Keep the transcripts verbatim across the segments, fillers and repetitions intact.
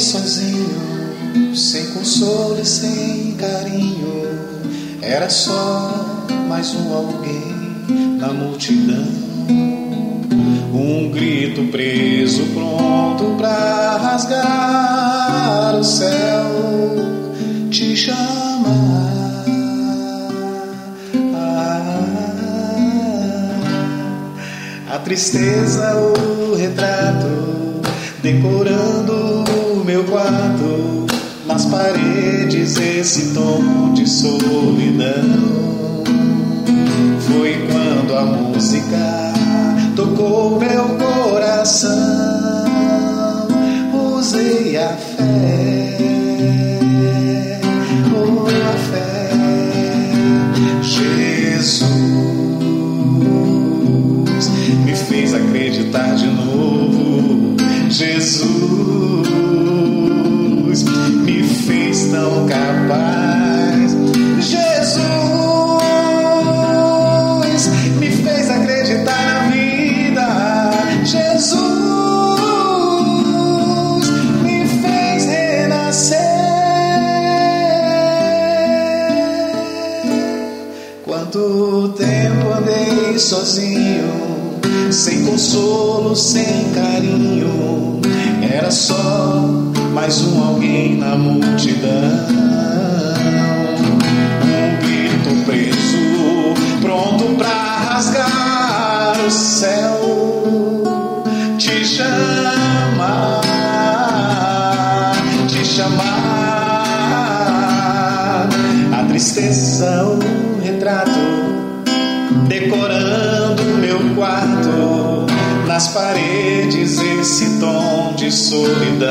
sozinho, sem consolo e sem carinho. Era só mais um alguém na multidão. Um grito preso, pronto pra rasgar o céu. Te chama. A tristeza, o retrato, decorando o meu quarto. Nas paredes esse tom de solidão. Foi quando a música tocou meu coração. Usei a fé, oh, a fé. Jesus me fez acreditar de novo. Jesus me fez tão capaz. Jesus me fez acreditar na vida. Jesus me fez renascer. Quanto tempo andei sozinho, sem consolo, sem carinho. Era só mais um alguém na multidão. Um grito preso, pronto pra rasgar o céu. Te chama, te chamar. A tristeza, o retrato, decorando meu quarto. Nas paredes esse tom de solidão.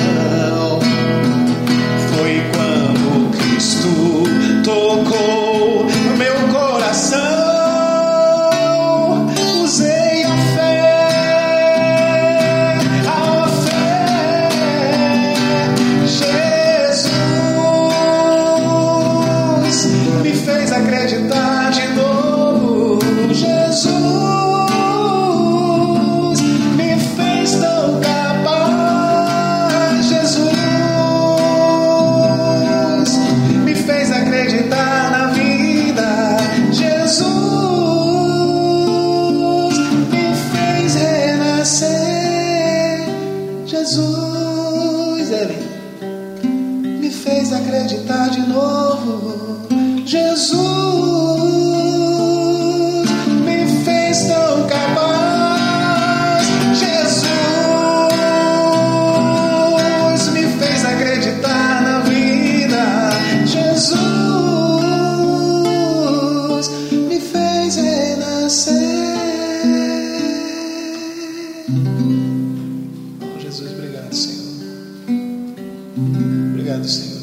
Foi quando Cristo tocou no meu coração. Usei a fé, a fé. Jesus me fez acreditar de novo. Jesus Jesus, Ele me fez acreditar de novo. Jesus me fez tão capaz. Jesus me fez acreditar na vida. Jesus me fez renascer. Jesus, obrigado, Senhor. Obrigado, Senhor.